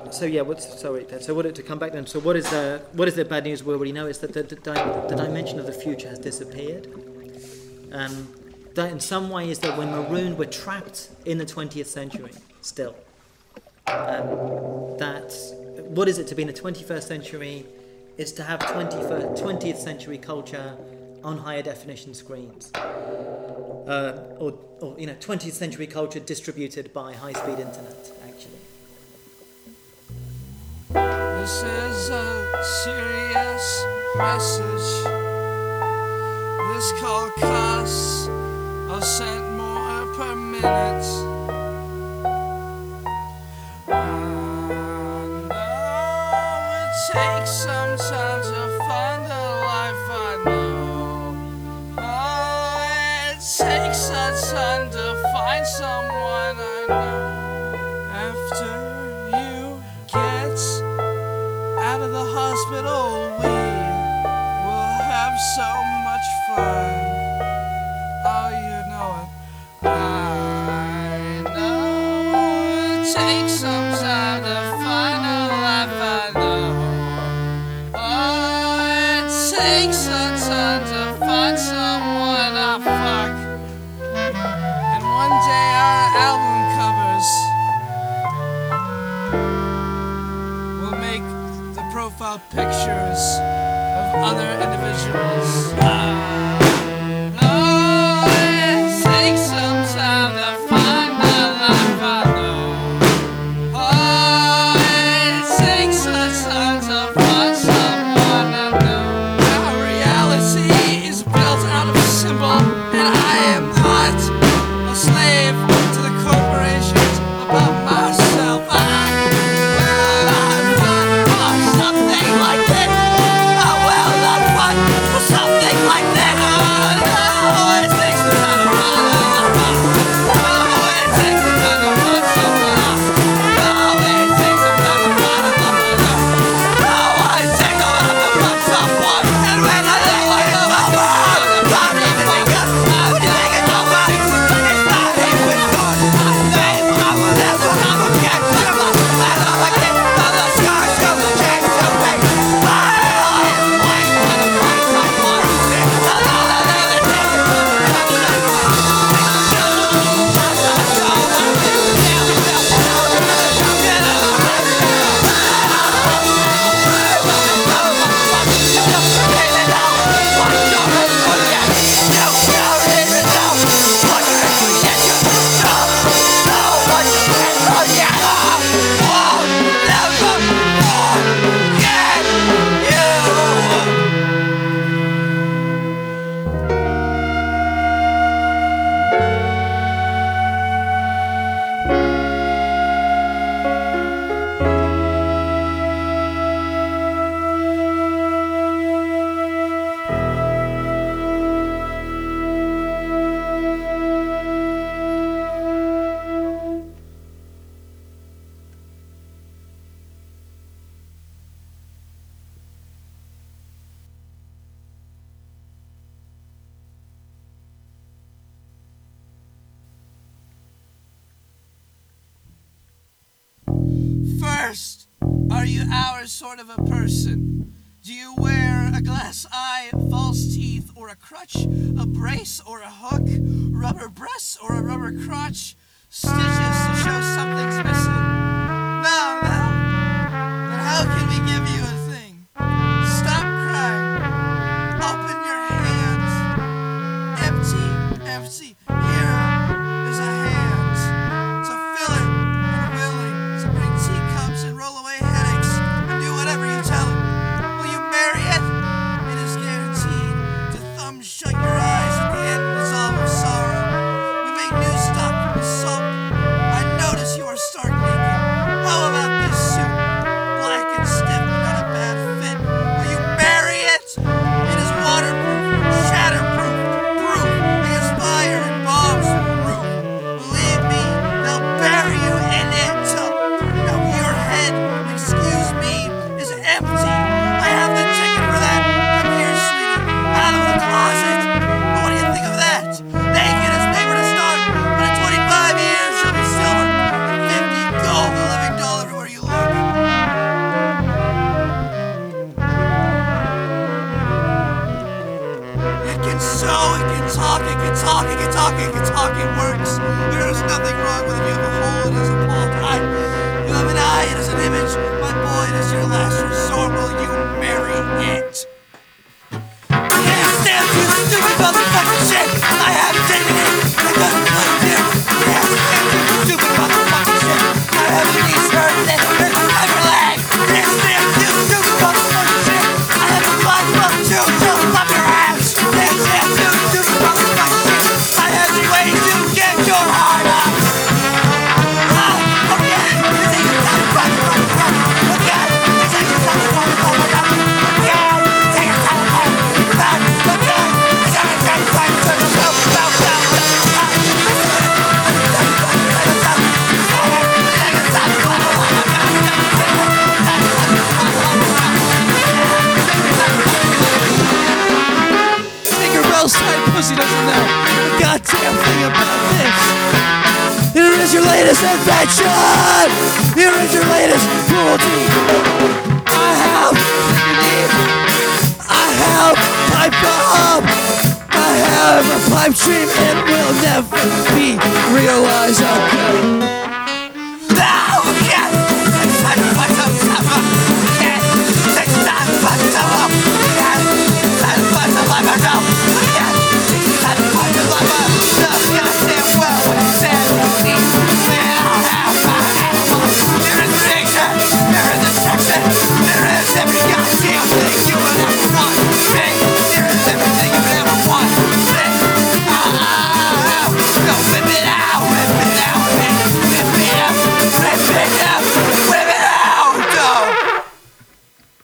So yeah, sorry. So what to come back then? So what is the bad news we already know is that the dimension of the future has disappeared. That in some ways that we're marooned, we're trapped in the 20th century still. That what is it to be in the 21st century? Is to have 20th century culture on higher definition screens, or 20th century culture distributed by high-speed internet. Actually, this is a serious message. This call costs a cent more per minute. Takes some time to find a life I know. Oh, it takes a ton to find someone I know. After you get out of the hospital, we will have so much fun. Oh, you know it. I know it takes some time to find a life I know. Takes a ton to find someone I fuck. And one day our album covers will make the profile pictures of other individuals. Oh, it takes some time to find the life I know. Oh, it takes a ton to find someone I know. Is built out of a symbol, and I am not a slave to the corporations about myself. I will not fight for something like this. I will not fight for something like this. Oh, it takes the time to run. Oh, it takes the time to run someone. Oh, it takes the time to run someone. Oh, it takes the time to run someone. And when I First, are you our sort of a person? Do you wear a glass eye, false teeth, or a crutch, a brace or a hook, rubber breasts or a rubber crotch, stitches to show something's missing? No. Then how can we give you a thing? Stop crying. Open your hands. Empty. Here is a hand. So fill it and willing to bring teacups and roll away headaches and do whatever you tell him. Will you marry it? It is guaranteed to thumb shut your eyes at the end of this all of sorrow. We make new stock from the salt latest invention. Here is your latest cruelty. I have pipe bomb. I have a pipe dream. It will never be realized. Okay. There is every goddamn